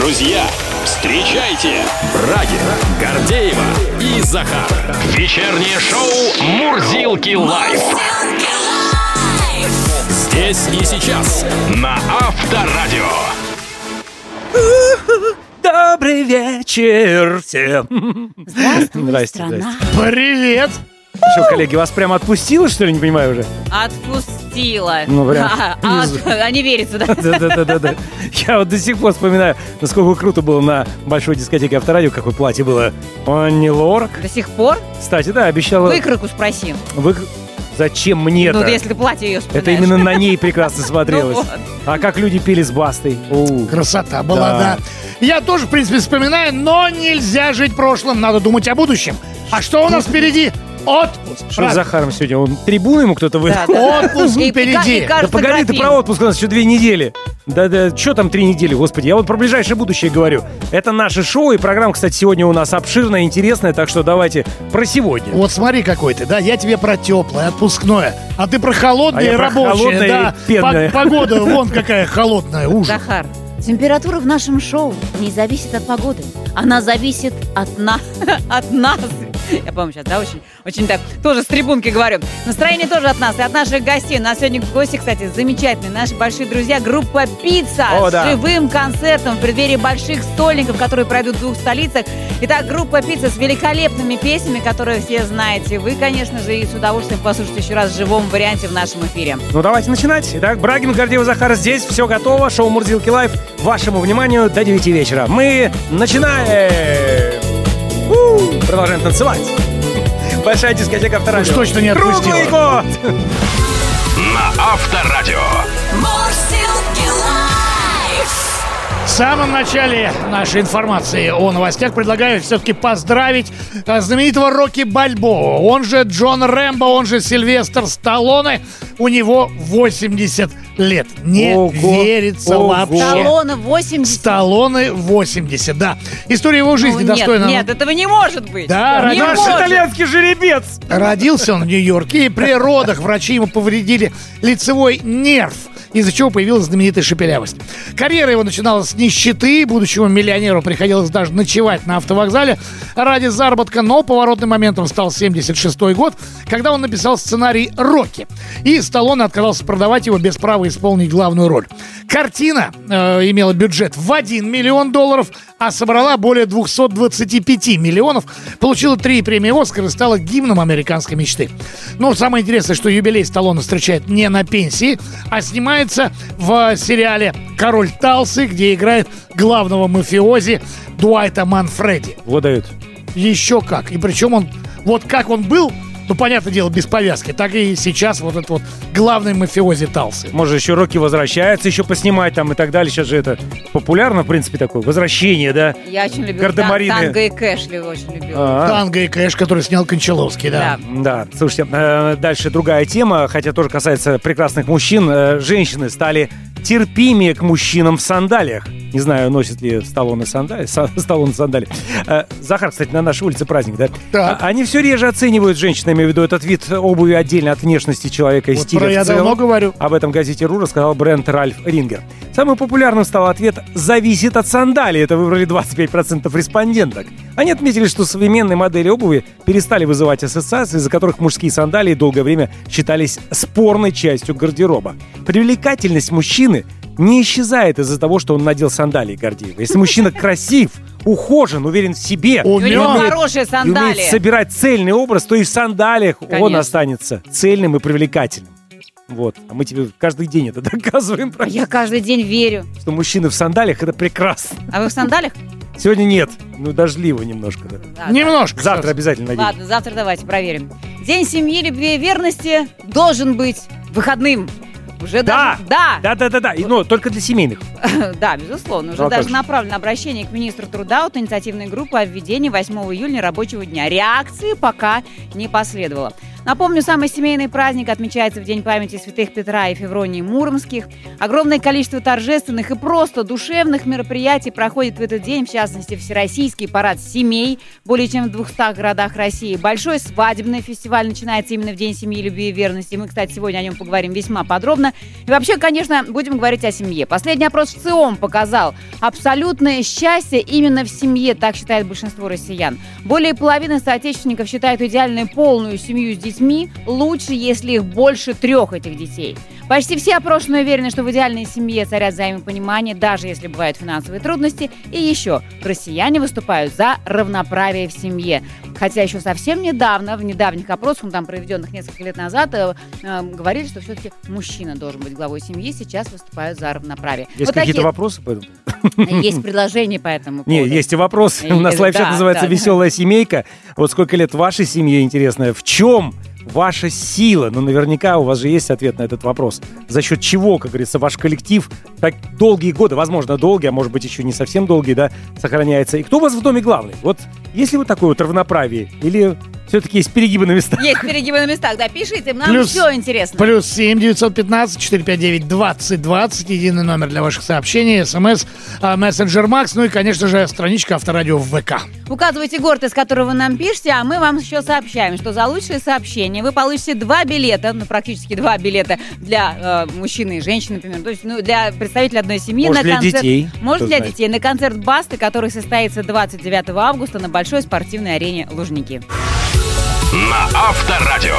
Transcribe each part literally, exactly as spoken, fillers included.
Друзья, встречайте Брагина, Гордеева и Захар. Вечернее шоу «Мурзилки лайф». Здесь и сейчас на Авторадио. Добрый вечер всем. Здравствуй, Здрасте, страна. здрасте. Привет! Что, коллеги, вас прямо отпустило, что ли? Не понимаю уже. Отпустила. Ну, прям. А, а, а не верится, да? Да-да-да-да. Я вот до сих пор вспоминаю, насколько круто было на большой дискотеке Авторадио, какое платье было. Анни Лорак. До сих пор? Кстати, да, обещала... Выкройку спроси. Вы... Зачем мне это? Ну, если ты платье ее вспоминаешь. Это именно на ней прекрасно смотрелось. Ну вот. А как люди пели с Бастой. Оу. Красота была, Да. да. Я тоже, в принципе, вспоминаю, но нельзя жить прошлым, надо думать о будущем. А что у нас впереди? Отпуск. Что с Правда. Захаром сегодня? Он трибуну ему кто-то выдал? Да, да. Отпуск И- и впереди. ка- и Да кажется, погоди, ты графин. про отпуск, у нас еще две недели. Да-да, что там три недели, господи. Я вот про ближайшее будущее говорю. Это наше шоу, и программа, кстати, сегодня у нас обширная, интересная, так что давайте про сегодня. Вот смотри какой ты, да, я тебе про теплое, отпускное, а ты про холодное А я и про рабочее, холодное да. и пенное. По- Погода вон какая холодная, ужас. Захар, температура в нашем шоу не зависит от погоды. Она зависит от, на... от нас. Я, по-моему, сейчас, да, очень, очень так, тоже с трибунки говорю. Настроение тоже от нас и от наших гостей. У нас сегодня гости, кстати, замечательные. Наши большие друзья, группа «Пицца» О, с да. живым концертом в преддверии больших стольников, которые пройдут в двух столицах. Итак, группа «Пицца» с великолепными песнями, которые все знаете. Вы, конечно же, и с удовольствием послушайте еще раз в живом варианте в нашем эфире. Ну, давайте начинать. Итак, Брагин, Гордеева, Захар здесь. Все готово. Шоу «Мурзилки лайф» вашему вниманию до девяти вечера. Мы начинаем. У, продолжаем танцевать. Большая дискотека Авторадио. Уж точно не отпустила. Круглый год. На Авторадио. В самом начале нашей информации о новостях предлагаю все-таки поздравить э, знаменитого Рокки Бальбоа, он же Джон Рэмбо, он же Сильвестр Сталлоне. У него восемьдесят лет. Не Ого. верится Ого. вообще. Сталлоне восемьдесят. Сталлоне восемьдесят, да. История его жизни Ну, достойна. Нет, нет, этого не может быть. Да, не наш Наш может. итальянский жеребец. Родился он в Нью-Йорке, и при родах врачи ему повредили лицевой нерв, из-за чего появилась знаменитая шепелявость. Карьера его начиналась с нищеты, будущему миллионеру приходилось даже ночевать на автовокзале ради заработка, но поворотным моментом стал семьдесят шестой год, когда он написал сценарий «Рокки», и Сталлоне отказался продавать его без права исполнить главную роль. Картина э, имела бюджет в один миллион долларов, а собрала более двести двадцать пять миллионов, получила три премии «Оскар» и стала гимном американской мечты. Но самое интересное, что юбилей Сталлоне встречает не на пенсии, а снимается в сериале «Король Талсы», где играет главного мафиози Дуайта Манфреди. Вот дают. Еще как. И причем он, вот как он был, ну, понятное дело, без повязки, так и сейчас вот этот вот главный мафиози Талсы. Может, еще Рокки возвращается, еще поснимать там и так далее. Сейчас же это популярно, в принципе, такое возвращение, да? Я очень любил Гардемарины. тан- танго и кэшли, очень любил. А, Танго и Кэш, который снял Кончаловский, да. Да, слушайте, э, дальше другая тема, хотя тоже касается прекрасных мужчин. Э, женщины стали терпимее к мужчинам в сандалиях. Не знаю, носит ли Сталлоне сандали, Са- Сталлоне сандали. Э, Захар, кстати, на нашей улице праздник, да? Так. А- Они все реже оценивают женщин, я имею в виду этот вид обуви отдельно от внешности человека и Вот стиля про в я целом. давно говорю. Об этом газете «Ру» рассказал бренд Ральф Рингер. Самым популярным стал ответ «зависит от сандалии». Это выбрали двадцать пять процентов респонденток. Они отметили, что современные модели обуви перестали вызывать ассоциации, из-за которых мужские сандалии долгое время считались спорной частью гардероба. Привлекательность мужчины не исчезает из-за того, что он надел сандалии, Гордеева. Если мужчина красив, ухожен, уверен в себе, У У него Умеет- хорошие и умеет сандалии. собирать цельный образ, то и в сандалиях он Конечно. останется цельным и привлекательным. Вот. А мы тебе каждый день это доказываем, правда? Я каждый день верю. Что мужчины в сандалиях — это прекрасно. А вы в сандалиях? Сегодня нет. Ну, дождливо немножко. Да. Да, Немножко. Завтра кстати. обязательно наденем. Ладно, завтра давайте проверим. День семьи, любви и верности должен быть выходным. Уже Да. даже... Да! Да, да, да, да. И, но только для семейных. Да, безусловно. Уже Ну, а даже как же? направлено обращение к министру труда от инициативной группы о введении восьмого июля рабочего дня. Реакции пока не последовало. Напомню, самый семейный праздник отмечается в День памяти святых Петра и Февронии Муромских. Огромное количество торжественных и просто душевных мероприятий проходит в этот день, в частности, Всероссийский парад семей более чем в двухстах городах России. Большой свадебный фестиваль начинается именно в День семьи, любви и верности. Мы, кстати, сегодня о нем поговорим весьма подробно. И вообще, конечно, будем говорить о семье. Последний опрос ЦИОМ показал абсолютное счастье именно в семье, так считает большинство россиян. Более половины соотечественников считают идеальную полную семью с детьми лучше, если их больше трех этих детей. Почти все опрошенные уверены, что в идеальной семье царят взаимопонимание, даже если бывают финансовые трудности. И еще, россияне выступают за равноправие в семье. Хотя еще совсем недавно, в недавних опросах, ну, там проведенных несколько лет назад, э, э, говорили, что все-таки мужчина должен быть главой семьи, сейчас выступают за равноправие. Есть Вот какие-то такие... вопросы по этому? Есть предложения по этому поводу. Не, есть и вопрос. У нас лайфчат называется «Веселая семейка». Вот сколько лет вашей семье, интересно, в чем ваша сила? Ну, наверняка у вас же есть ответ на этот вопрос. За счет чего, как говорится, ваш коллектив так долгие годы, возможно, долгие, а может быть, еще не совсем долгие, да, сохраняется. И кто у вас в доме главный? Вот есть ли вот такое вот равноправие? Или все-таки есть перегибы на местах? Есть перегибы на местах, да, пишите, нам Плюс- все интересно. Плюс семь девятьсот пятнадцать четыреста пятьдесят девять двадцать двадцать. Единый номер для ваших сообщений. СМС, а, мессенджер Макс. Ну и, конечно же, страничка Авторадио в ВК. Указывайте город, из которого вы нам пишете, а мы вам еще сообщаем, что за лучшие сообщения вы получите два билета, ну, практически два билета для э, мужчины и женщины, например, то есть, ну, для представителей одной семьи. Может, на для концерт, детей, Может, кто для знает. детей. На концерт Басты, который состоится двадцать девятого августа на большой спортивной арене Лужники. На Авторадио.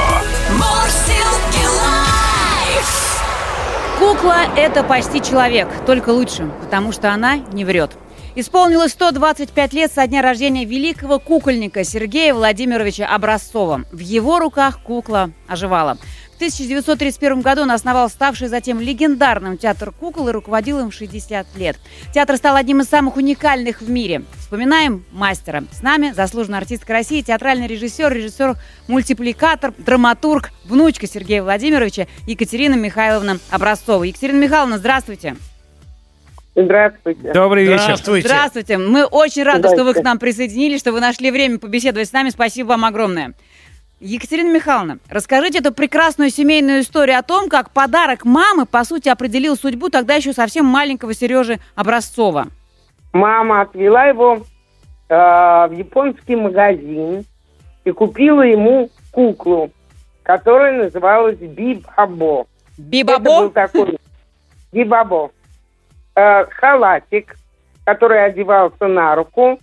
Кукла – это почти человек, только лучше, потому что она не врет. Исполнилось сто двадцать пять лет со дня рождения великого кукольника Сергея Владимировича Образцова. В его руках кукла оживала. В тысяча девятьсот тридцать первом году он основал ставший затем легендарным театр кукол и руководил им шестьдесят лет. Театр стал одним из самых уникальных в мире. Вспоминаем мастера. С нами заслуженная артистка России, театральный режиссер, режиссер-мультипликатор, драматург, внучка Сергея Владимировича Екатерина Михайловна Образцова. Екатерина Михайловна, здравствуйте. Здравствуйте. Добрый вечер. Здравствуйте. Здравствуйте. Мы очень рады, что вы к Здравствуйте. нам присоединились, что вы нашли время побеседовать с нами. Спасибо вам огромное. Екатерина Михайловна, расскажите эту прекрасную семейную историю о том, как подарок мамы, по сути, определил судьбу тогда еще совсем маленького Сережи Образцова. Мама отвела его э, в японский магазин и купила ему куклу, которая называлась Бибабо. Это был Бибабо? такой Бибабо. Э, халатик, который одевался на руку,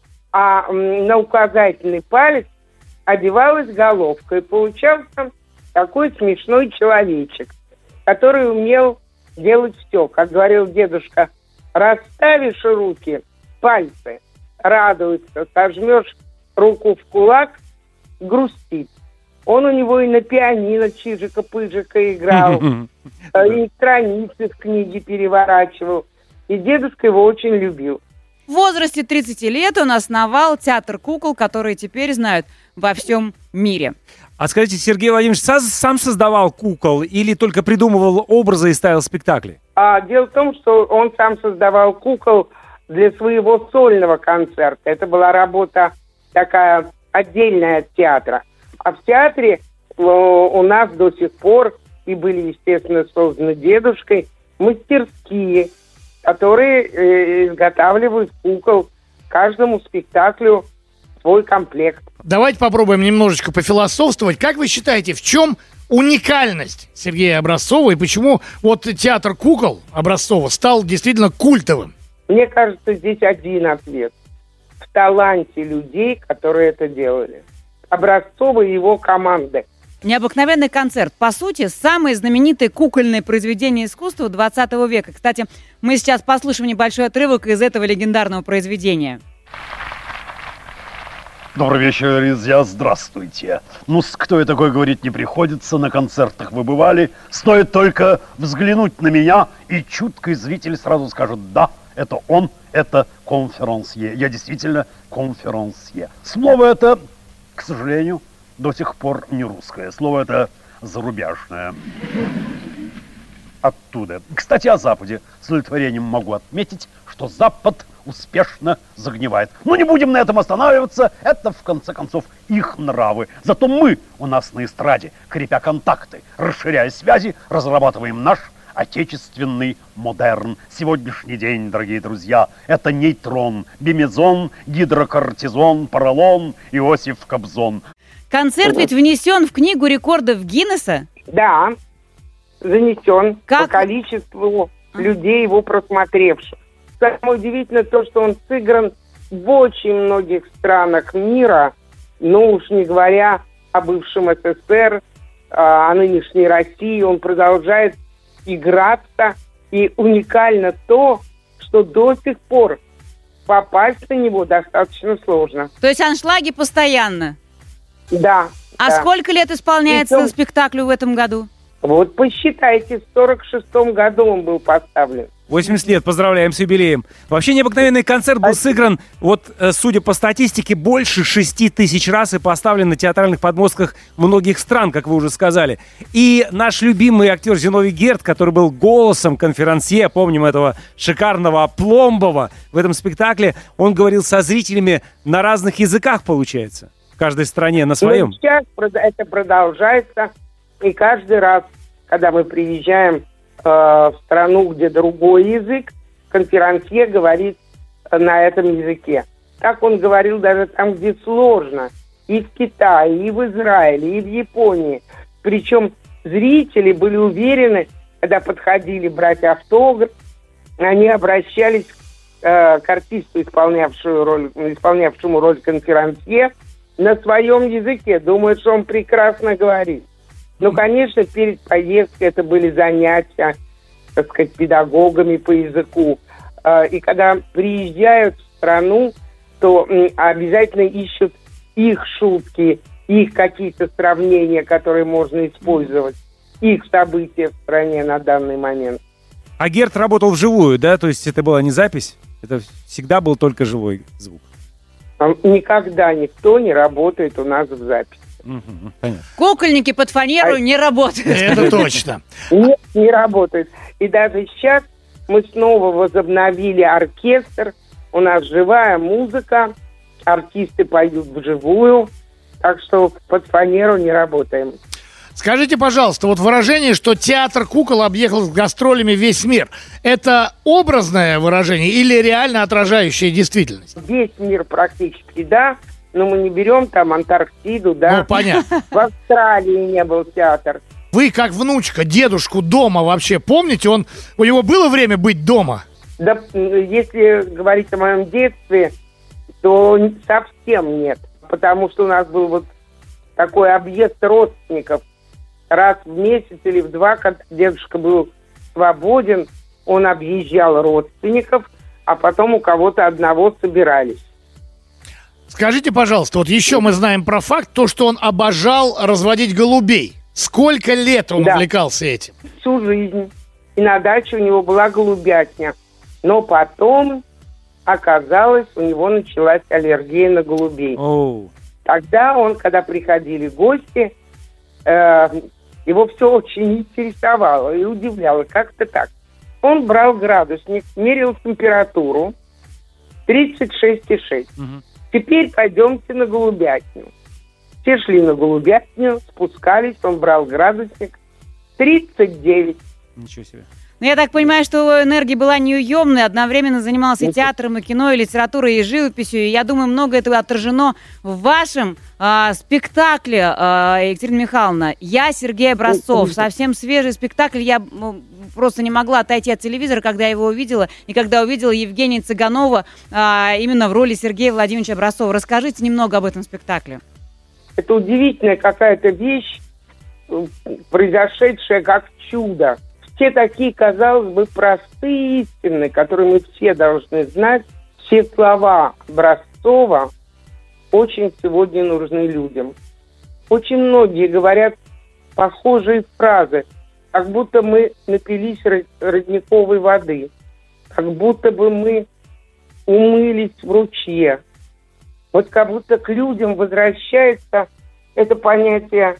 а м, на указательный палец одевалась головка. И получался такой смешной человечек, который умел делать все. Как говорил дедушка, расставишь руки, пальцы, радуется, сожмешь руку в кулак, грустит. Он у него и на пианино чижика-пыжика играл, и страницы в книге переворачивал. И дедушка его очень любил. В возрасте тридцати лет он основал театр кукол, который теперь знают во всем мире. А скажите, Сергей Владимирович сам, сам создавал кукол или только придумывал образы и ставил спектакли? А дело в том, что он сам создавал кукол для своего сольного концерта. Это была работа такая отдельная от театра. А в театре э, у нас до сих пор, и были, естественно, созданы дедушкой, мастерские, которые э, изготавливают кукол каждому спектаклю свой комплект. Давайте попробуем немножечко пофилософствовать. Как вы считаете, в чем уникальность Сергея Образцова и почему вот театр кукол Образцова стал действительно культовым? Мне кажется, здесь один ответ. В таланте людей, которые это делали. Образцова и его команды. Необыкновенный концерт. По сути, самое знаменитое кукольное произведение искусства двадцатого века. Кстати, мы сейчас послушаем небольшой отрывок из этого легендарного произведения. Добрый вечер, друзья, здравствуйте. Ну, с кто я такой говорить не приходится, на концертах вы бывали. Стоит только взглянуть на меня, и чуткий зритель сразу скажет: да, это он, это конферансье. Я действительно конферансье. Слово это, к сожалению, до сих пор не русское. Слово это зарубежное. Оттуда. Кстати, о Западе. С удовлетворением могу отметить, что Запад успешно загнивает. Но не будем на этом останавливаться, это, в конце концов, их нравы. Зато мы у нас на эстраде, крепя контакты, расширяя связи, разрабатываем наш отечественный модерн. Сегодняшний день, дорогие друзья, это нейтрон, бимезон, гидрокортизон, поролон, Иосиф Кобзон. Концерт ведь внесен в книгу рекордов Гиннесса? Да, занесен Как? по количеству людей, его просмотревших. Самое удивительное то, что он сыгран в очень многих странах мира, ну уж не говоря о бывшем СССР, о нынешней России. Он продолжает играться, и уникально то, что до сих пор попасть на него достаточно сложно. То есть аншлаги постоянно? Да. А да. сколько лет исполняется Причем- спектаклю в этом году? Вот посчитайте, в сорок шестом году он был поставлен. восемьдесят лет, поздравляем с юбилеем. Вообще необыкновенный концерт был сыгран, вот, э, судя по статистике, больше шести тысяч раз и поставлен на театральных подмостках многих стран, как вы уже сказали. И наш любимый актер Зиновий Герд, который был голосом конферансье, помним этого шикарного Пломбова в этом спектакле, он говорил со зрителями на разных языках, получается, в каждой стране на своем. Но сейчас прод- это продолжается, и каждый раз, когда мы приезжаем э, в страну, где другой язык, конферансье говорит э, на этом языке. Так он говорил даже там, где сложно. И в Китае, и в Израиле, и в Японии. Причем зрители были уверены, когда подходили брать автограф, они обращались э, к артисту, исполнявшему роль, исполнявшему роль конферансье, на своем языке. Думают, что он прекрасно говорит. Ну, конечно, перед поездкой это были занятия, так сказать, педагогами по языку. Э, И когда приезжают в страну, то м, обязательно ищут их шутки, их какие-то сравнения, которые можно использовать, их события в стране на данный момент. А Герд работал вживую, да? То есть это была не запись? Это всегда был только живой звук? А Никогда никто не работает у нас в записи. Мгм, понятно. Кукольники под фанеру А- не работают. Это точно. Нет, не работает. И даже сейчас мы снова возобновили оркестр. У нас живая музыка, артисты поют вживую, так что под фанеру не работаем. Скажите, пожалуйста, вот выражение, что театр кукол объехал с гастролями весь мир, это образное выражение или реально отражающее действительность? Весь мир практически, да, но мы не берем там Антарктиду, да. Ну, понятно. В Австралии не был театр. Вы, как внучка, дедушку дома вообще помните? Он, у него было время быть дома? Да, м, если говорить о моем детстве, то н- совсем нет. Потому что у нас был вот такой объезд родственников. Раз в месяц или в два, когда дедушка был свободен, он объезжал родственников, а потом у кого-то одного собирались. Скажите, пожалуйста, вот еще мы знаем про факт, то, что он обожал разводить голубей. Сколько лет он Да. увлекался этим? Всю жизнь. И на даче у него была голубятня. Но потом, оказалось, у него началась аллергия на голубей. Оу. Тогда он, когда приходили гости, э, его все очень интересовало и удивляло. Как-то так. Он брал градусник, мерил температуру тридцать шесть и шесть. Мгм. Теперь пойдемте на голубятню. Все шли на голубятню, спускались, он брал градусник тридцать девять. Ничего себе. Ну, я так понимаю, что его энергия была неуемной, одновременно занимался и театром, и кино, и литературой, и живописью. И я думаю, много этого отражено в вашем а, спектакле, а, Екатерина Михайловна. «Я Сергей Образцов». Совсем свежий спектакль. Я м, просто не могла отойти от телевизора, когда я его увидела, и когда увидела Евгения Цыганова а, именно в роли Сергея Владимировича Образцова. Расскажите немного об этом спектакле. Это удивительная какая-то вещь, э, произошедшая как чудо. Все такие, казалось бы, простые истины, которые мы все должны знать, все слова Образцова очень сегодня нужны людям. Очень многие говорят похожие фразы, как будто мы напились ро- родниковой воды, как будто бы мы умылись в ручье. Вот как будто к людям возвращается это понятие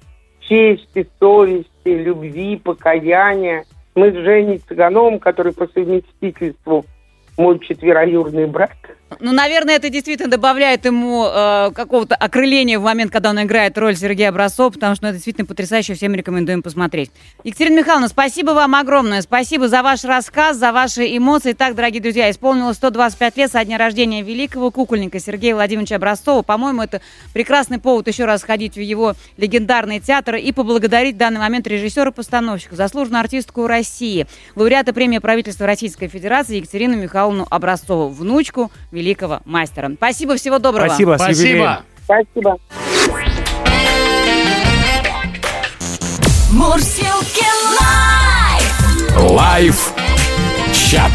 чести, совести, любви, покаяния. Мы с Женей Цыгановым, который по совместительству мой четвероюродный брат. Ну, наверное, это действительно добавляет ему э, какого-то окрыления в момент, когда он играет роль Сергея Образцова, потому что ну, это действительно потрясающе, всем рекомендуем посмотреть. Екатерина Михайловна, спасибо вам огромное. Спасибо за ваш рассказ, за ваши эмоции. Итак, дорогие друзья, исполнилось сто двадцать пять лет со дня рождения великого кукольника Сергея Владимировича Образцова. По-моему, это прекрасный повод еще раз сходить в его легендарный театр и поблагодарить в данный момент режиссера-постановщика, заслуженную артистку России, лауреата премии правительства Российской Федерации Екатерину Михайловну Образцову, внучку великого мастера. Спасибо, всего доброго. Спасибо, Спасибо. Спасибо. Мурзилки лайф! Лайф чат.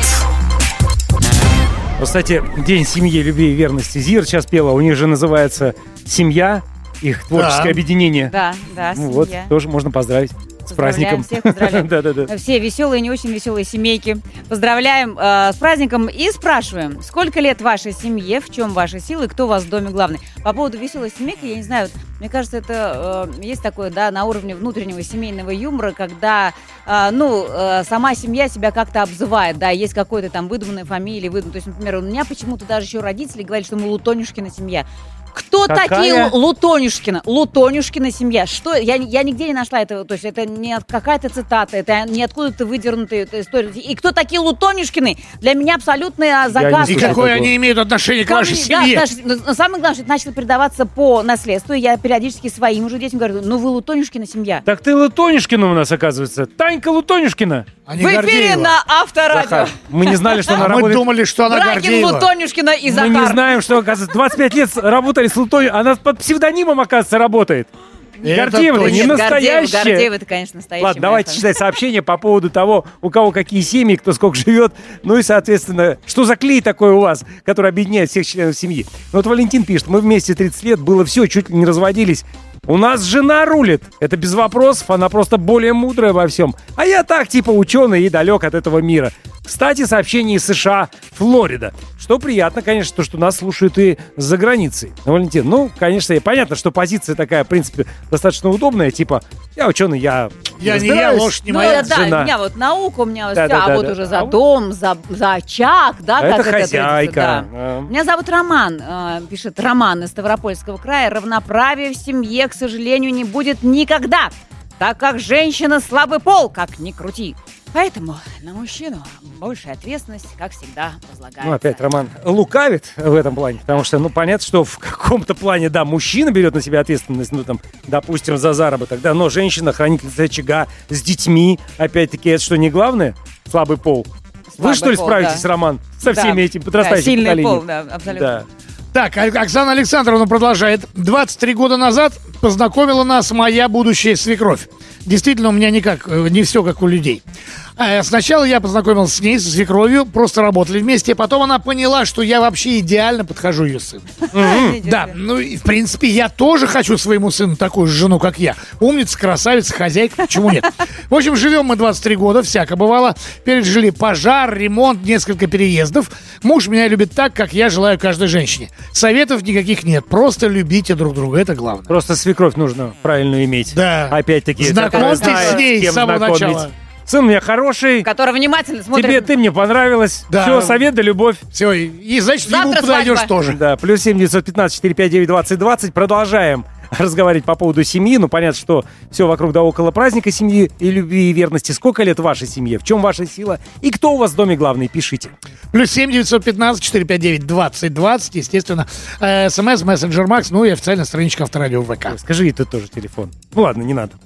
Кстати, День семьи, любви и верности. Зир сейчас пела, у них же называется «Семья», их творческое Да. объединение. Да, да, Ну вот, семья. тоже можно поздравить. С Поздравляем праздником. всех, поздравляем. Да-да-да. Все веселые, не очень веселые семейки. Поздравляем э, с праздником и спрашиваем, сколько лет вашей семье, в чем ваши силы, кто у вас в доме главный. По поводу веселой семейки, я не знаю, вот, мне кажется, это э, есть такое, да, на уровне внутреннего семейного юмора, когда, э, ну, э, сама семья себя как-то обзывает, да, есть какой-то там выдуманная фамилия, выдум... то есть, например, у меня почему-то даже еще родители говорили, что мы Лутонюшкина семья. Кто Какая? такие Лутонюшкина? Лутонюшкина семья. Что? Я, я нигде не нашла этого. То есть это не какая-то цитата, это не откуда-то выдернутая история. И кто такие Лутонюшкины? Для меня абсолютная загадка. И слушай, какое такое. они имеют отношение к вашей Да, семье? даже- но самое главное, что это начало передаваться по наследству. И я периодически своим уже детям говорю, ну вы Лутонюшкина семья. Так ты Лутонюшкина у нас, оказывается. Танька Лутонюшкина. А не В эфире Гордеева. на Авторадио. Захар, мы не знали, что она А мы работает. думали, что она Брагин, Гордеева. Лутонюшкина и Мы Захар. не знаем, что, оказывается, двадцать пять лет работали с Лутонюшкиной. Она под псевдонимом, оказывается, работает. Это Гордеева, точно. не Нет, Гордеева, настоящая. Гордеева, это, конечно, настоящая. Ладно, моя давайте хорошая. читать сообщения по поводу того, у кого какие семьи, кто сколько живет. Ну и, соответственно, что за клей такой у вас, который объединяет всех членов семьи. Ну вот Валентин пишет, мы вместе тридцать лет, было все, чуть ли не разводились. У нас жена рулит. Это без вопросов, она просто более мудрая во всем. А я так, типа ученый и далек от этого мира. Кстати, сообщение из США, Флорида. Что приятно, конечно, то, что нас слушают и за границей. Ну, Валентин, ну, конечно, и понятно, что позиция такая, в принципе, достаточно удобная. Типа, я ученый, я Я не я, разбираюсь. лошадь не Ну, моя. да, жена. у меня вот наука, у меня вот Да, все, да, а да, вот да. уже за А вот- дом, за, за очаг, да, А как это это хозяйка. да. А. Меня зовут Роман, э, пишет Роман из Ставропольского края. Равноправия в семье, к сожалению, не будет никогда, так как женщина слабый пол, как ни крути. Поэтому на мужчину большая ответственность, как всегда, возлагается. Ну, опять Роман лукавит в этом плане, потому что, ну, понятно, что в каком-то плане, да, мужчина берет на себя ответственность, ну, там, допустим, за заработок, да, но женщина, хранительница очага с детьми, опять-таки, это что, не главное? Слабый пол. Слабый Вы, что ли, пол, справитесь, да. Роман, со Да. всеми этими Да, подрастающими сильный поколениями? пол, да, абсолютно. Да. Так, О- Оксана Александровна продолжает. двадцать три года назад познакомила нас моя будущая свекровь. Действительно, у меня никак, э, не все как у людей. Э, Сначала я познакомился с ней, со свекровью, просто работали вместе. Потом она поняла, что я вообще идеально подхожу ее сыну. Да, ну и в принципе я тоже хочу своему сыну такую же жену, как я. Умница, красавица, хозяйка, почему нет? В общем, живем мы двадцать три года, всяко бывало. Пережили пожар, ремонт, несколько переездов. Муж меня любит так, как я желаю каждой женщине. Советов никаких нет, просто любите друг друга, это главное. Просто свекровь нужно правильно иметь. Да. Опять-таки. Знакомьтесь которая знает, с ней кем с самого знакомить. начала. Сын у меня хороший, Который внимательно смотрит. тебе, ты мне понравилась. Да. Все, совет да любовь. Все, и, и значит, Завтра ему подойдешь свадьба. тоже. Да, плюс семь девятьсот пятнадцать четыре пять девять двадцать двадцать. Продолжаем разговаривать по поводу семьи. Ну, понятно, что все вокруг да около праздника семьи и любви и верности. Сколько лет вашей семье? В чем ваша сила? И кто у вас в доме главный? Пишите. Плюс семь девятьсот пятнадцать четыре пять девять двадцать двадцать, естественно, э, смс, мессенджер Макс, ну и официальная страничка Авторадио в ВК. Скажи, это тоже телефон. Ну ладно, не надо.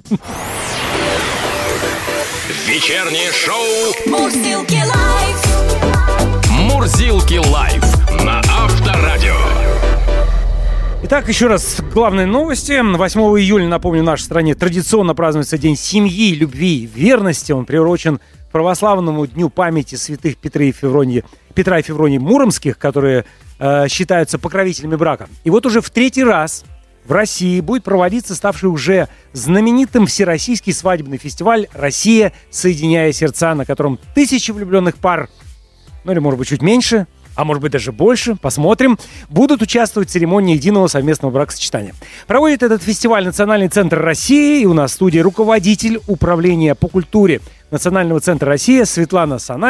Вечернее шоу Мурзилки лайф! «Мурзилки лайф» на Авторадио. Итак, еще раз главные новости. восьмого июля, напомню, в нашей стране традиционно празднуется День семьи, любви и верности. Он приурочен к православному дню памяти святых Петра и Февронии, Петра и Февронии Муромских, которые э, считаются покровителями брака. И вот уже в третий раз в России будет проводиться ставший уже знаменитым всероссийский свадебный фестиваль «Россия. Соединяя сердца», на котором тысячи влюбленных пар, ну или, может быть, чуть меньше, а может быть даже больше, посмотрим, будут участвовать в церемонии единого совместного бракосочетания. Проводит этот фестиваль Национальный центр России, и у нас в студии руководитель управления по культуре Национального центра России Светлана Санаева.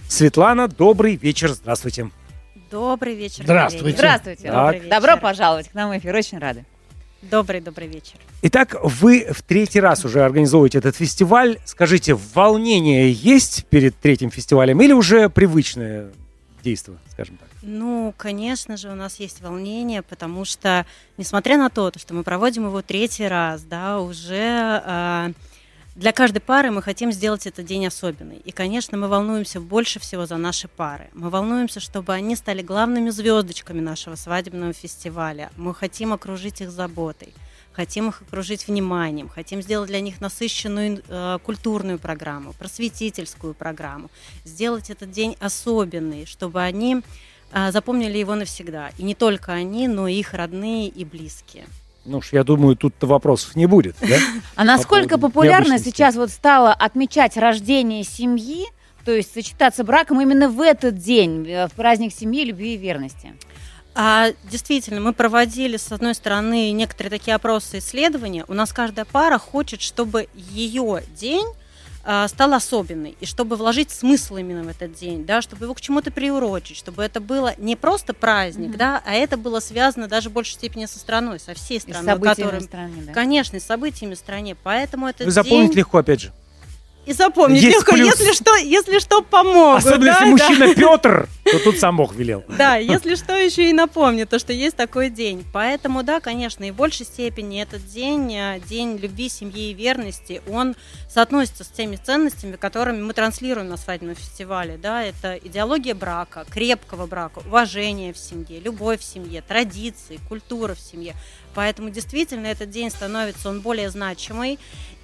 Светлана, добрый вечер, здравствуйте. Добрый вечер. Здравствуйте. Здравствуйте. Добрый вечер. Добро пожаловать к нам в эфир, очень рады. Добрый, добрый вечер. Итак, вы в третий раз уже организовываете этот фестиваль. Скажите, волнение есть перед третьим фестивалем или уже привычное действие, скажем так? Ну, конечно же, у нас есть волнение, потому что, несмотря на то, что мы проводим его третий раз, да, уже э, для каждой пары мы хотим сделать этот день особенный. И, конечно, мы волнуемся больше всего за наши пары. Мы волнуемся, чтобы они стали главными звездочками нашего свадебного фестиваля. Мы хотим окружить их заботой. Хотим их окружить вниманием, хотим сделать для них насыщенную э, культурную программу, просветительскую программу, сделать этот день особенный, чтобы они э, запомнили его навсегда. И не только они, но и их родные и близкие. Ну уж, я думаю, тут-то вопросов не будет, да? А насколько поводу популярно необычности. сейчас вот стало отмечать рождение семьи, то есть сочетаться браком именно в этот день, э, в праздник семьи, любви и верности? А, действительно, мы проводили, с одной стороны, некоторые такие опросы, исследования. У нас каждая пара хочет, чтобы ее день а, стал особенный, и чтобы вложить смысл именно в этот день, да, чтобы его к чему-то приурочить, чтобы это было не просто праздник, Мгм. да, а это было связано даже в большей степени со страной, со всей И с страной. событиями которым- в стране, да. Конечно, с событиями в стране. Поэтому этот Вы запомнить день... легко, опять же. И запомнить Есть легко, плюс. если что, если что, помогут. Особенно да, если да. мужчина Петр, то тут сам Бог велел. Да, если что, еще и напомню, то, что есть такой день. Поэтому, да, конечно, и в большей степени этот день, э, день любви, семьи и верности, он соотносится с теми ценностями, которыми мы транслируем на свадебном фестивале. Да, это идеология брака, крепкого брака, уважение в семье, любовь в семье, традиции, культура в семье. Поэтому действительно этот день становится, он более значимый.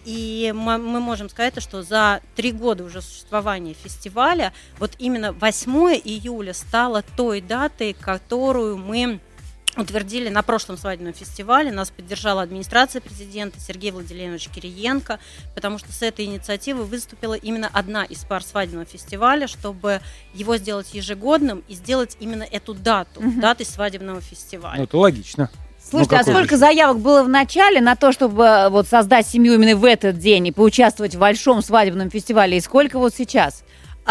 И мы, мы можем сказать, что за три года уже существования фестиваля вот именно восьмое июля стало той датой, которую мы утвердили на прошлом свадебном фестивале. Нас поддержала администрация президента Сергей Владимирович Кириенко, потому что с этой инициативой выступила именно одна из пар свадебного фестиваля, чтобы его сделать ежегодным и сделать именно эту дату, Мгм. датой свадебного фестиваля. Ну, это логично. Слушайте, Ну, а какой сколько же? заявок было в начале на то, чтобы э, вот создать семью именно в этот день и поучаствовать в большом свадебном фестивале, и сколько вот сейчас?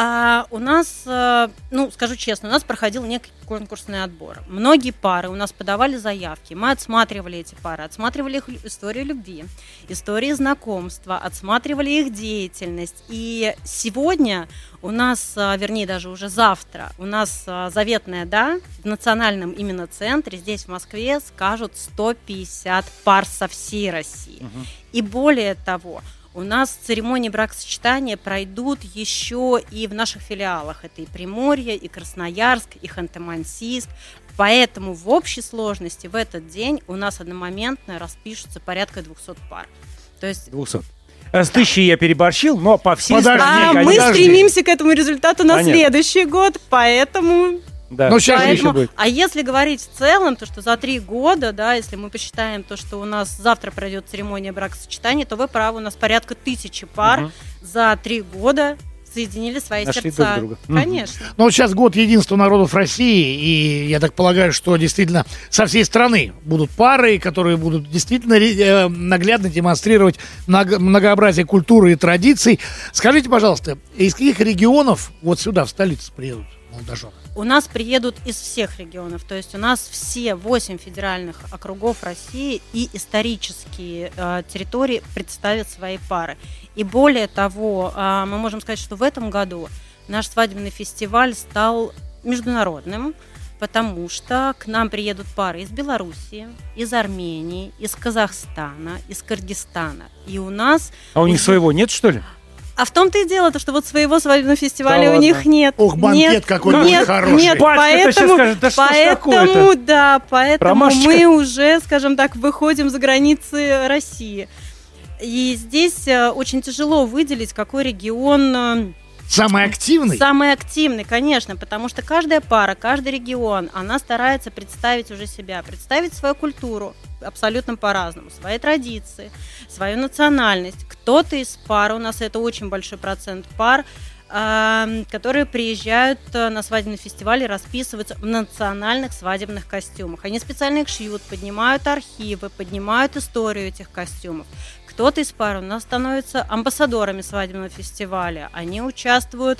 А у нас, э, ну, скажу честно, у нас проходил некий конкурсный отбор. Многие пары у нас подавали заявки, мы отсматривали эти пары, отсматривали их лю- историю любви, истории знакомства, отсматривали их деятельность. И сегодня у нас, э, вернее, даже уже завтра, у нас э, заветная «да» в национальном именно центре, здесь в Москве, скажут сто пятьдесят пар со всей России. Мгм. И более того, у нас церемонии бракосочетания пройдут еще и в наших филиалах. Это и Приморье, и Красноярск, и Ханты-Мансийск. Поэтому в общей сложности в этот день у нас одномоментно распишутся порядка двухсот пар. То есть двухсот. Э, С тысячей я переборщил, но по всей Подожди, стране, а мы конечно. стремимся к этому результату на Понятно. следующий год, поэтому... Да. Ну, сейчас же еще Поэтому- будет. а если говорить в целом, то что за три года, да, если мы посчитаем то, что у нас завтра пройдет церемония бракосочетания, то вы правы, у нас порядка тысячи пар Мгм. за три года соединили свои Нашли сердца. друг друга. Мгм. Конечно. Ну, вот сейчас год единства народов России, и я так полагаю, что действительно со всей страны будут пары, которые будут действительно э, наглядно демонстрировать много- многообразие культуры и традиций. Скажите, пожалуйста, из каких регионов вот сюда, в столицу, приедут молодожены? У нас приедут из всех регионов, то есть у нас все восемь федеральных округов России и исторические э, территории представят свои пары. И более того, э, мы можем сказать, что в этом году наш свадебный фестиваль стал международным, потому что к нам приедут пары из Белоруссии, из Армении, из Казахстана, из Кыргызстана. И у нас... А у них из- своего нет, что ли? А в том-то и дело, то, что вот своего свадебного фестиваля Да у ладно? них нет. Ох, банкет нет, какой будет нет, хороший. Нет, Батька-то щас поэтому, скажет, да что ж поэтому такое-то? да, поэтому Промашечка. мы уже, скажем так, выходим за границы России. И здесь э, очень тяжело выделить, какой регион э, Самый активный? самый активный, конечно, потому что каждая пара, каждый регион, она старается представить уже себя, представить свою культуру абсолютно по-разному, свои традиции, свою национальность. Кто-то из пар, у нас это очень большой процент пар, э, которые приезжают э, на свадебный фестиваль и расписываются в национальных свадебных костюмах. Они специально их шьют, поднимают архивы, поднимают историю этих костюмов. Кто-то из пар у нас становится амбассадорами свадебного фестиваля. Они участвуют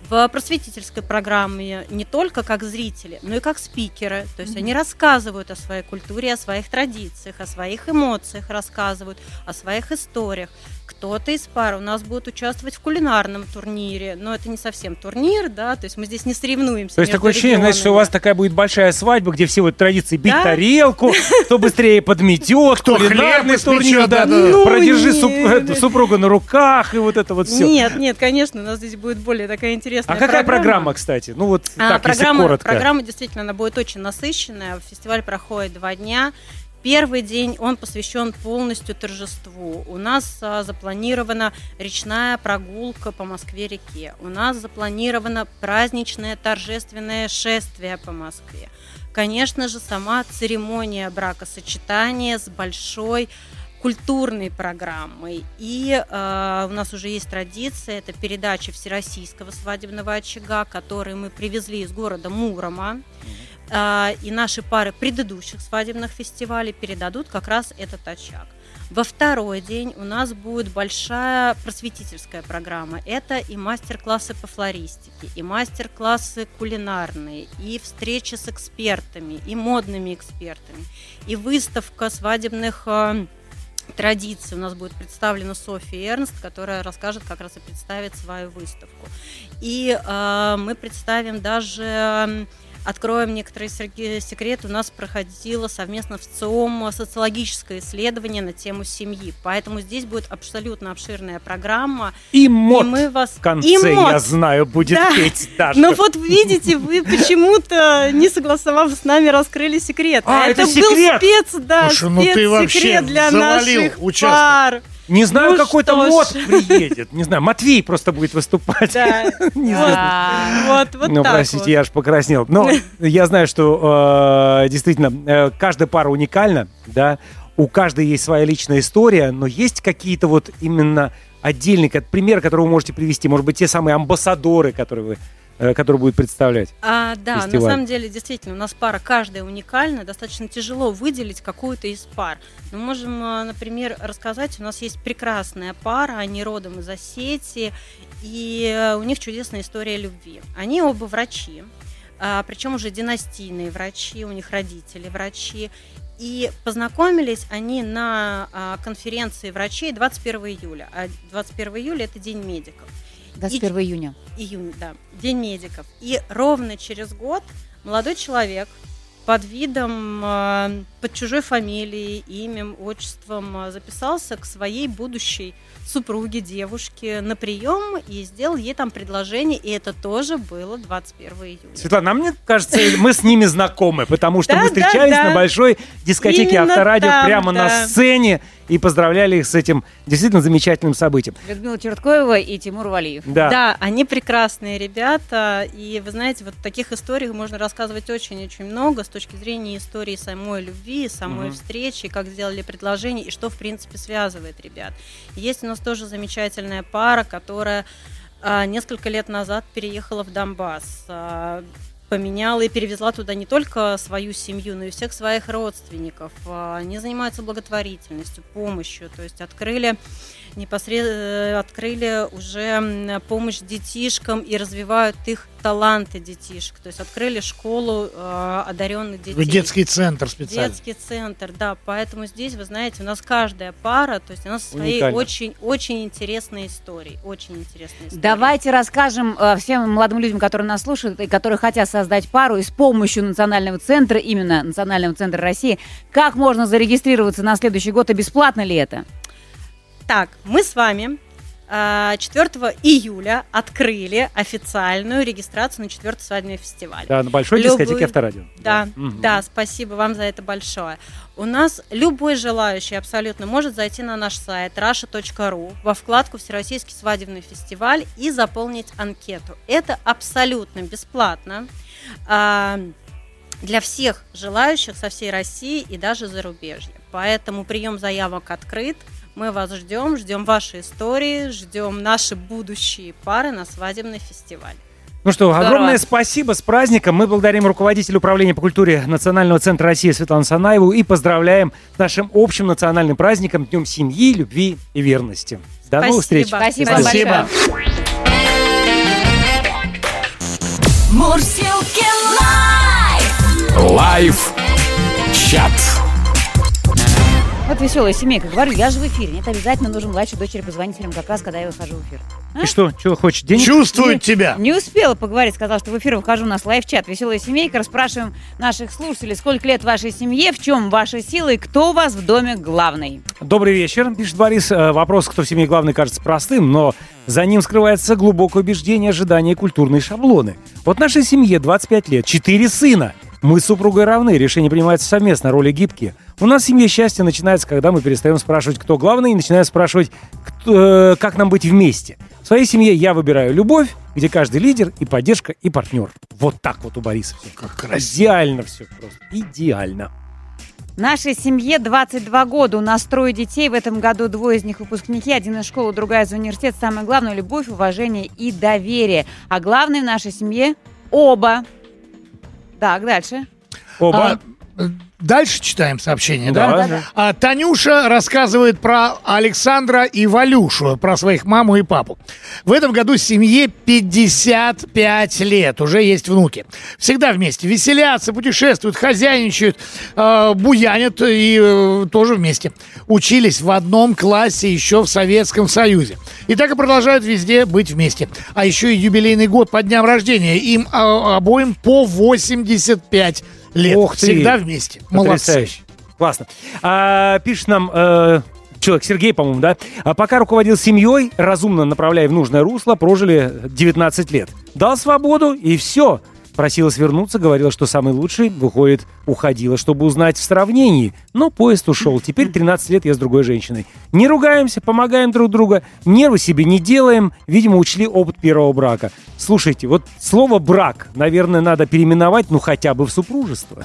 в просветительской программе не только как зрители, но и как спикеры. То есть mm-hmm. они рассказывают о своей культуре, о своих традициях, о своих эмоциях рассказывают, о своих историях. Кто-то из пар у нас будет участвовать в кулинарном турнире, но это не совсем турнир, да, то есть мы здесь не соревнуемся. То есть такое ощущение, знаете, что у вас такая будет большая свадьба, где все вот традиции бить Да? тарелку, кто быстрее подметет, Кто кулинарный хлеб турнир, испечет, да, да-да. Ну, продержи нет. суп- эту супруга на руках и вот это вот все. Нет, нет, конечно, у нас здесь будет более такая интересная А какая программа, кстати? Ну вот А, так, если программа, коротко. программа действительно, она будет очень насыщенная. Фестиваль проходит два дня. Первый день, он посвящен полностью торжеству. У нас а, запланирована речная прогулка по Москве-реке. У нас запланировано праздничное торжественное шествие по Москве. Конечно же, сама церемония бракосочетания с большой культурной программой. И э, у нас уже есть традиция, это передача Всероссийского свадебного очага, который мы привезли из города Мурома. Э, и наши пары предыдущих свадебных фестивалей передадут как раз этот очаг. Во второй день у нас будет большая просветительская программа. Это и мастер-классы по флористике, и мастер-классы кулинарные, и встречи с экспертами, и модными экспертами, и выставка свадебных э, традиций. У нас будет представлена Софья Эрнст, которая расскажет, как раз и представит свою выставку. И э, мы представим даже... э, Откроем некоторые секреты. У нас проходило совместно в ЦИОМ социологическое исследование на тему семьи. Поэтому здесь будет абсолютно обширная программа. И мод и мы вас... в конце, и мод. я знаю, будет Да. петь Даша. Ну вот видите, вы почему-то, не согласовав с нами, раскрыли секрет. А, это был секрет? спец, да, Слушай, ну ты вообще спецсекрет для завалил наших участок. пар. Не знаю, Ну какой-то что ж. мод приедет. Не знаю, Матвей просто будет выступать. Да. Вот, вот Ну, так простите, вот. я аж покраснел. Но я знаю, что э, действительно э, каждая пара уникальна, да, у каждой есть своя личная история, но есть какие-то вот именно отдельные как- примеры, которые вы можете привести, может быть, те самые амбассадоры, которые вы э, которые будут представлять. А, да, фестиваль. на самом деле, действительно, у нас пара каждая уникальна, достаточно тяжело выделить какую-то из пар. Мы можем, а, например, рассказать, у нас есть прекрасная пара, они родом из Осетии, и э, у них чудесная история любви. Они оба врачи, а, причем уже династийные врачи, у них родители врачи. И познакомились они на а, конференции врачей двадцать первого июля. А двадцать первого июля – это День медиков. двадцать первого июня. Июнь, да, День медиков. И ровно через год молодой человек под видом, э, под чужой фамилией, именем, отчеством э, записался к своей будущей супруге, девушке на прием и сделал ей там предложение, и это тоже было двадцать первого июля. Светлана, а мне кажется, мы с ними знакомы, потому что Да, мы да, встречались да. на большой дискотеке Именно Авторадио там, прямо на да. сцене и поздравляли их с этим действительно замечательным событием. Людмила Черткоева и Тимур Валиев. Да. Да, они прекрасные ребята, и вы знаете, вот таких историй можно рассказывать очень-очень много с точки зрения истории самой любви, самой Мгм. встречи, как сделали предложение и что, в принципе, связывает ребят. Есть у нас тоже замечательная пара, которая а, несколько лет назад переехала в Донбасс, а, поменяла и перевезла туда не только свою семью, но и всех своих родственников. А, Они занимаются благотворительностью, помощью, то есть открыли непосредственно открыли уже м, помощь детишкам и развивают их таланты детишек. То есть открыли школу э, одаренных детей. Детский центр специально. Детский центр, да. Поэтому здесь, вы знаете, у нас каждая пара, то есть у нас свои Уникально. очень-очень интересные истории. Очень интересные истории. Давайте расскажем э, всем молодым людям, которые нас слушают и которые хотят создать пару и с помощью Национального центра, именно Национального центра России, как можно зарегистрироваться на следующий год и бесплатно ли это? Так, мы с вами э, четвёртого июля открыли официальную регистрацию на четвертый свадебный фестиваль. Да, на большой Любой- дискотеке Авторадио. Да, Мгм. да, спасибо вам за это большое. У нас любой желающий абсолютно может зайти на наш сайт раша точка ру во вкладку «Всероссийский свадебный фестиваль» и заполнить анкету. Это абсолютно бесплатно а, для всех желающих со всей России и даже зарубежья. Поэтому прием заявок открыт. Мы вас ждем, ждем ваши истории, ждем наши будущие пары на свадебный фестиваль. Ну что, Здорово. огромное спасибо, с праздником. Мы благодарим руководителя управления по культуре Национального центра России Светлану Санаеву и поздравляем с нашим общим национальным праздником, Днем семьи, любви и верности. До новых встреч. Спасибо. Спасибо, Спасибо. большое. Мурзилки лайф. Лайф-чат. Вот веселая семейка. Говорю, я же в эфире. Нет, обязательно нужно младшей дочери позвонить прямо как раз, когда я выхожу в эфир. А? И что, что хочешь, денег? Чувствует тебя. Не успела поговорить, сказала, что в эфир выхожу, у нас лайв-чат. Веселая семейка. Расспрашиваем наших слушателей, сколько лет вашей семье, в чем ваша сила и кто у вас в доме главный. Добрый вечер, пишет Борис. Э, Вопрос, кто в семье главный, кажется простым, но за ним скрывается глубокое убеждение, ожидания и культурные шаблоны. Вот нашей семье двадцать пять лет, четыре сына. Мы с супругой равны, решения принимаются совместно, роли гибкие. У нас в семье счастье начинается, когда мы перестаем спрашивать, кто главный, и начинаем спрашивать, кто, э, как нам быть вместе. В своей семье я выбираю любовь, где каждый лидер и поддержка, и партнер. Вот так вот у Бориса все. Как красиво. Идеально все просто. Идеально. Нашей семье двадцать два года. У нас трое детей. В этом году двое из них выпускники. Один из школы, другая из университета. Самое главное – любовь, уважение и доверие. А главное в нашей семье – оба. Так, дальше. Оба. А, дальше читаем сообщение, Да, да? да. А, Танюша рассказывает про Александра и Валюшу, про своих маму и папу. В этом году семье пятьдесят пять лет, уже есть внуки. Всегда вместе, веселятся, путешествуют, хозяйничают, э, буянят и э, тоже вместе. Учились в одном классе еще в Советском Союзе. И так и продолжают везде быть вместе. А еще и юбилейный год по дням рождения. Им э, обоим по восемьдесят пять лет. Ох ты. Всегда вместе. Молодцы. Потрясающе. Классно. А, пишет нам э, человек, Сергей, по-моему, да? А пока руководил семьей, разумно направляя в нужное русло, прожили девятнадцать лет. Дал свободу, и все. Просилась вернуться, говорила, что самый лучший. Выходит, уходила, чтобы узнать в сравнении. Но поезд ушел. Теперь тринадцать лет я с другой женщиной. Не ругаемся, помогаем друг другу. Нервы себе не делаем. Видимо, учли опыт первого брака. Слушайте, вот слово «брак», наверное, надо переименовать, ну, хотя бы в супружество.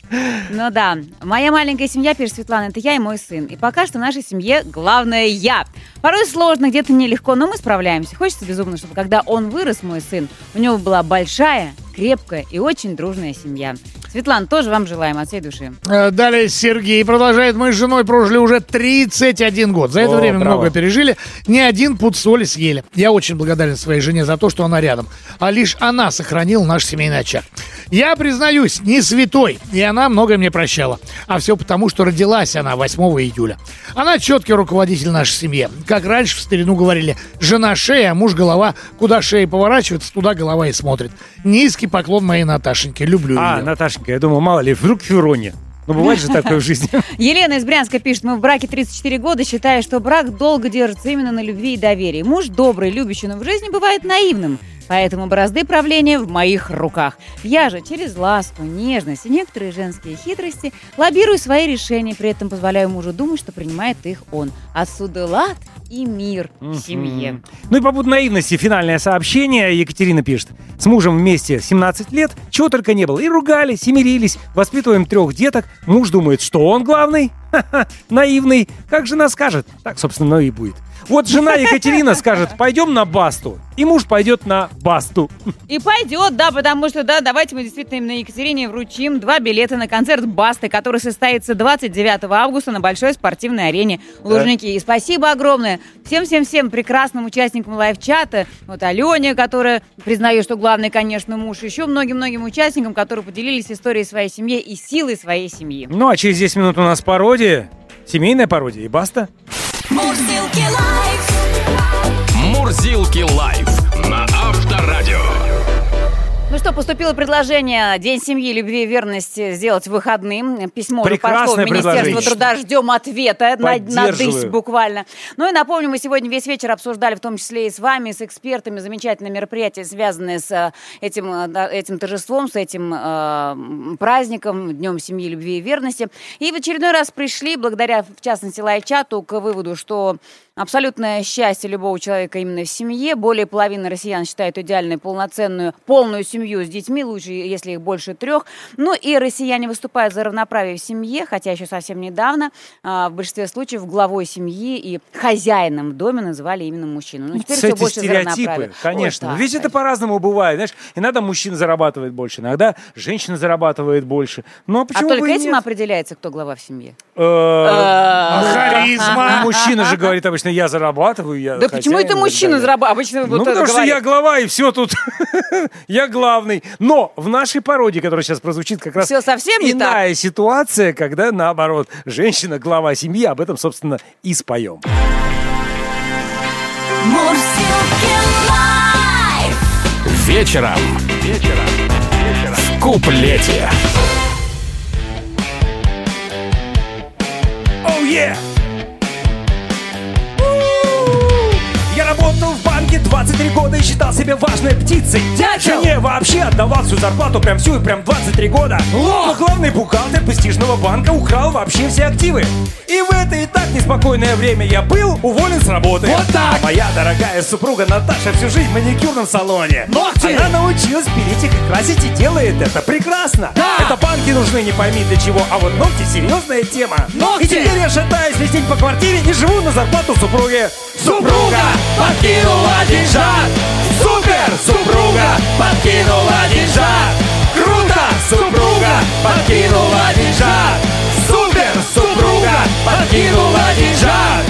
Ну да. Моя маленькая семья, пишет Светлана, это я и мой сын. И пока что в нашей семье главное я. Порой сложно, где-то нелегко, но мы справляемся. Хочется безумно, чтобы когда он вырос, мой сын, у него была большая, крепкая и очень дружная семья. Светлана, тоже вам желаем от всей души. Э, Далее Сергей продолжает. Мы с женой прожили уже тридцать один год. За это О, время браво. много пережили. Ни один пуд соли съели. Я очень благодарен своей жене за то, что она рядом. А лишь она сохранила наш семейный очаг. Я, признаюсь, не святой. И она многое мне прощала. А все потому, что родилась она восьмого июля. Она четкий руководитель нашей семьи. Как раньше в старину говорили, жена шея, а муж голова. Куда шея поворачивается, туда голова и смотрит. Низкий поклон моей Наташеньке. Люблю А, ее. Наташенька, я думал, мало ли, вдруг Ферония. Ну, бывает же такое в жизни. Елена из Брянска пишет, мы в браке тридцать четыре года, считаю, что брак долго держится именно на любви и доверии. Муж добрый, любящий, но в жизни бывает наивным. Поэтому бразды правления в моих руках. Я же через ласку, нежность и некоторые женские хитрости лоббирую свои решения, при этом позволяю мужу думать, что принимает их он. Отсюда лад и мир в семье. Ну и по поводу наивности финальное сообщение. Екатерина пишет. С мужем вместе семнадцать лет, чего только не было. И ругались, и мирились. Воспитываем трех деток. Муж думает, что он главный. Ха-ха, наивный. Как жена скажет, так, собственно, оно и будет. Вот жена Екатерина скажет, пойдем на басту. И муж пойдет на басту. И пойдет, да, потому что, да, давайте мы действительно именно Екатерине вручим два билета на концерт Басты, который состоится двадцать девятого августа на большой спортивной арене Лужники. И спасибо огромное всем-всем-всем прекрасным участникам лайв-чата. Вот Алене, которая признает, что главный, конечно, муж. Еще многим-многим участникам, которые поделились историей своей семьи и силой своей семьи. Ну а через десять минут у нас пародия. Семейная пародия. И баста. Мурзилки лайф. Мурзилки лайф на Авторадио. Ну что, поступило предложение День семьи, любви и верности сделать выходным. Письмо уже пошло в Прекрасное Министерство предложение. труда. Ждем ответа на, на Поддерживаю. дысь буквально. Ну и напомню, мы сегодня весь вечер обсуждали, в том числе и с вами, с экспертами, замечательные мероприятия, связанные с э, этим, э, этим торжеством, с этим э, праздником, Днем семьи, любви и верности. И в очередной раз пришли, благодаря, в частности, лайв-чату, к выводу, что абсолютное счастье любого человека именно в семье. Более половины россиян считают идеальную, полноценную, полную семью с детьми, лучше, если их больше трех. Ну и россияне выступают за равноправие в семье, хотя еще совсем недавно а, в большинстве случаев главой семьи и хозяином в доме называли именно мужчину. Ну, теперь все Эти больше за равноправие. стереотипы, конечно. Ой, да, Ведь это конечно. по-разному бывает. Знаешь, иногда мужчина зарабатывает больше, иногда женщина зарабатывает больше. Но А почему только бы и этим нет? определяется, кто глава в семье. Э, А харизма. Мужчина же говорит обычно, конечно, я зарабатываю. Я Да почему хозяин это и так мужчина далее. зарабатывает? Обычно вот Ну, потому что говорит. я глава, и все тут. Я главный. Но в нашей пародии, которая сейчас прозвучит, как раз Всё совсем не иная ситуация, когда, наоборот, женщина глава семьи, об этом, собственно, и споем. Мурзилки лайф. Вечером. Вечером. Вечером. В куплете. Оу, е! Я работал в банке двадцать три года и считал себя важной птицей. Дятел! Жене вообще отдавал всю зарплату, прям всю, и прям двадцать три года. Но главный бухгалтер престижного банка украл вообще все активы. И в это и так неспокойное время я был уволен с работы. Вот так! А моя дорогая супруга Наташа всю жизнь в маникюрном салоне. Ногти! Она научилась пилить их и красить, и делает это прекрасно. Да! Это банки нужны не пойми для чего, а вот ногти серьезная тема. Ногти! И теперь я шатаюсь весь день по квартире и живу на зарплату супруги. Супруга подкинула деньжат. Супер! Супруга подкинула деньжат. Круто! Супруга подкинула деньжат. Супер! Супруга подкинула деньжат.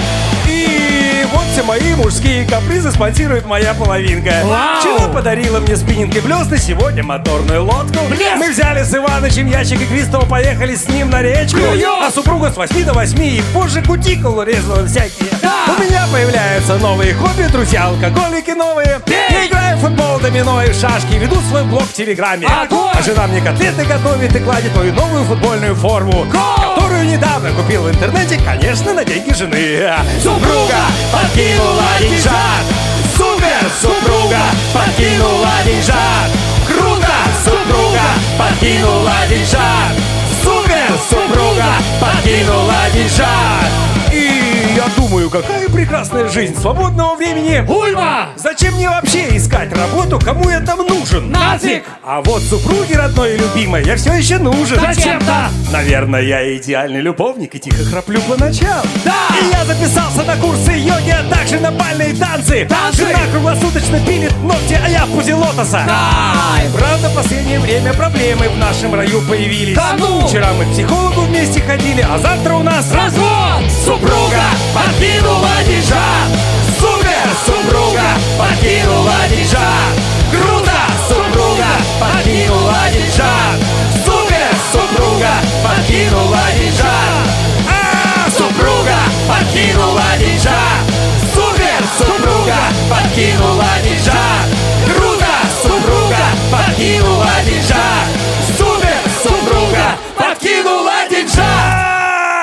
И вот все мои мужские капризы спонсирует моя половинка. Вау! Вчера подарила мне спиннинг и блесны, сегодня моторную лодку. Блеск! Мы взяли с Иванычем ящик игристого, поехали с ним на речку. Клюет! А супруга с восьми до восьми и позже кутикулу резала всякие. Да! У меня появляются новые хобби, друзья, алкоголики новые. Пей! Я играю в футбол, домино и в шашки, веду свой блог в Телеграме. Огонь! А жена мне котлеты готовит и кладет мою новую футбольную форму, Гол! которую недавно купил в интернете, конечно, на деньги жены. Супруга подкинула деньжат. Супер! Супруга подкинула деньжат. Круто! Супруга подкинула деньжат. Супер! Супруга подкинула деньжат. И я думаю, какая прекрасная жизнь свободного времени. Уйма! Зачем мне вообще искать работу, кому я там нужен? Нафиг! А вот супруге родной и любимой я все еще нужен. Зачем-то? Наверное, я идеальный любовник и тихо храплю по ночам. Да! И я записался на курсы йоги, а также на бальные танцы. Танцы! Жена круглосуточно пилит ногти, а я в пузе лотоса. Да! Правда, в последнее время проблемы в нашем раю появились. Да ну! Вчера мы к психологу вместе ходили, а завтра у нас Развод! Супруга подкинула деньжат. Супер! Супруга подкинула деньжат. Круто! Супруга подкинула деньжат. Супер! Супруга подкинула деньжат. А, супруга подкинула деньжат. Супер! Супруга подкинула деньжат. Круто! Супруга подкинула деньжат. Супер! Супруга подкинула деньжат.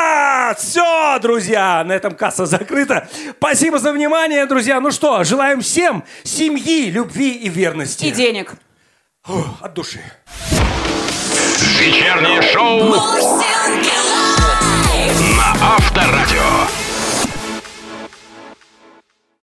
Все, друзья, на этом касса закрыта. Спасибо за внимание, друзья. Ну что, желаем всем семьи, любви и верности. И денег. Фух, от души. Вечернее шоу Мурзилки лайф. на Авторадио.